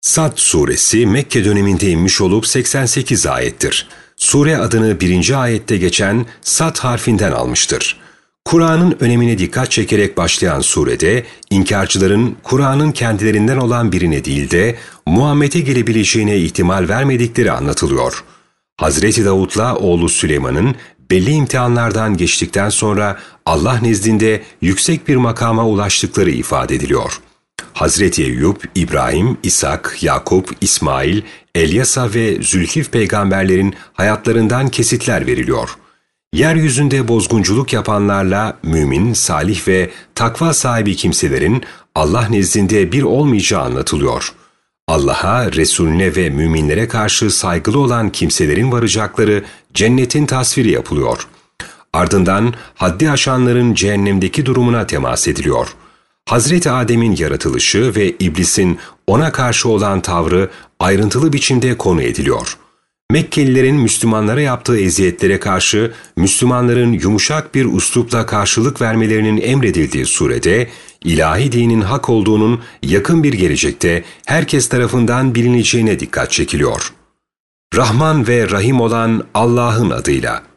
Sad suresi Mekke döneminde inmiş olup 88 ayettir. Sure adını 1. ayette geçen Sad harfinden almıştır. Kur'an'ın önemine dikkat çekerek başlayan surede, inkarcıların Kur'an'ın kendilerinden olan birine değil de Muhammed'e gelebileceğine ihtimal vermedikleri anlatılıyor. Hazreti Davud'la oğlu Süleyman'ın belli imtihanlardan geçtikten sonra Allah nezdinde yüksek bir makama ulaştıkları ifade ediliyor. Hazreti Eyüp, İbrahim, İshak, Yakup, İsmail, Elyasa ve Zülkif peygamberlerin hayatlarından kesitler veriliyor. Yeryüzünde bozgunculuk yapanlarla mümin, salih ve takva sahibi kimselerin Allah nezdinde bir olmayacağı anlatılıyor. Allah'a, Resulüne ve müminlere karşı saygılı olan kimselerin varacakları cennetin tasviri yapılıyor. Ardından haddi aşanların cehennemdeki durumuna temas ediliyor. Hazreti Adem'in yaratılışı ve iblisin ona karşı olan tavrı ayrıntılı biçimde konu ediliyor. Mekkelilerin Müslümanlara yaptığı eziyetlere karşı Müslümanların yumuşak bir üslupla karşılık vermelerinin emredildiği surede, ilahi dinin hak olduğunun yakın bir gelecekte herkes tarafından bilineceğine dikkat çekiliyor. Rahman ve Rahim olan Allah'ın adıyla.